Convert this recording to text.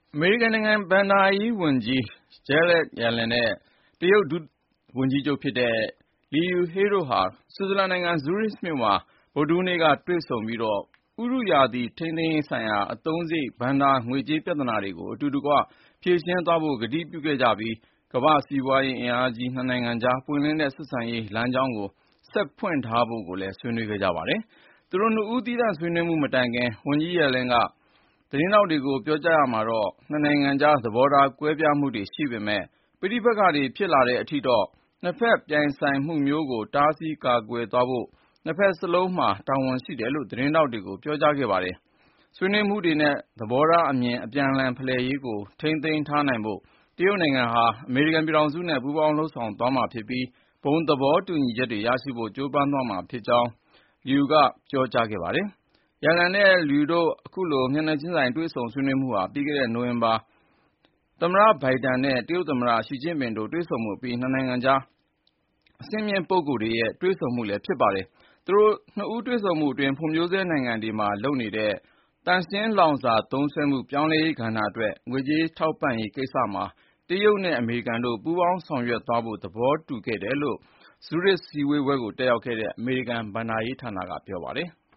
အမေရိကန်နိုင်ငံဘဏ္ဍာရေးဝန်ကြီး Janet Yellen နဲ့ တရုတ်ဒုဝန်ကြီးချုပ်ဖြစ်တဲ့ Liu He တို့ဟာ ဆွစ်ဇာလန်နိုင်ငံ ဇူးရစ်မြို့မှာ ဗုဒ္ဓဟူးနေ့က တွေ့ဆုံပြီး ဥတုရာသီထိန်းသိမ်းရေးဆိုင်ရာ အသုံးစရိတ် ဘဏ္ဍာငွေကြေးပြဿနာတွေကို အတူတကွ ဖြေရှင်းသွားဖို့ ကတိပြုခဲ့ကြပြီး ကမ္ဘာ့စီးပွားရေးအင်အားကြီး နှစ်နိုင်ငံကြား ပွင့်လင်းတဲ့ဆက်ဆံရေးလမ်းကြောင်းကို ဆက်ဖွင့်ထားဖို့လည်း ဆွေးနွေးခဲ့ကြပါတယ်။ သူတို့နှစ်ဦး သီးသန့်ဆွေးနွေးမှုမတိုင်ခင် ဝန်ကြီး Yellen က သတင်းထောက်တွေကို ပြောကြားရာမှာတော့ နှစ်နိုင်ငံကြား သဘောထားကွဲပြားမှုတွေရှိပေမယ့် ပဋိပက္ခတွေဖြစ်လာတဲ့အထိတော့ နှစ်ဖက်ပြိုင်ဆိုင်မှုမျိုးကို တားဆီးကာကွယ်သွားဖို့ နှစ်ဖက်စလုံးမှာ တာဝန်ရှိတယ်လို့ သတင်းထောက်တွေကို ပြောကြားခဲ့ပါတယ်။ ဆွေးနွေးမှုတွေနဲ့ သဘောထားအမြင် အပြန်အလှန်ဖလှယ်ရေးကို ထိန်းသိမ်းထားနိုင်ဖို့ တရုတ်နိုင်ငံဟာ အမေရိကန်ပြည်ထောင်စုနဲ့ ပူးပေါင်းလုပ်ဆောင်သွားမှာဖြစ်ပြီး ဘုံသဘောတူညီချက်တွေရရှိဖို့ ကြိုးပမ်းသွားမှာဖြစ်ကြောင်း Liu ကပြောကြားခဲ့ပါတယ်။ Yellen နဲ့ Liu တို့ အခုလို မျက်နှာချင်းဆိုင် တွေ့ဆုံဆွေးနွေးမှုဟာ ပြီးခဲ့တဲ့ နိုဝင်ဘာလ သမ္မတ Biden နဲ့ တရုတ်သမ္မတ Xi Jinping တို့ တွေ့ဆုံမှုအပြီး နှစ်နိုင်ငံကြား အဆင့်မြင့်ပုဂ္ဂိုလ်တွေရဲ့ တွေ့ဆုံမှုလည်း ဖြစ်ပါတယ်။ သူတို့နှစ်ဦးတွေ့ဆုံမှုအတွင်း ဖွံ့ဖြိုးဆဲနိုင်ငံတွေမှာလုပ်နေတဲ့ သန့်ရှင်းလောင်စာသုံးစွဲမှု ပြောင်းလဲရေးကဏ္ဍအတွက် ငွေကြေးထောက်ပံ့ရေးကိစ္စမှာ တရုတ်နဲ့ အမေရိကန်တို့ ပူးပေါင်းဆောင်ရွက်သွားဖို့ သဘောတူခဲ့တယ်လို့ ဇူးရစ်စည်းဝေးပွဲကို တက်ရောက်ခဲ့တဲ့ အမေရိကန်ဘဏ္ဍာရေးဌာနက ပြောပါတယ်။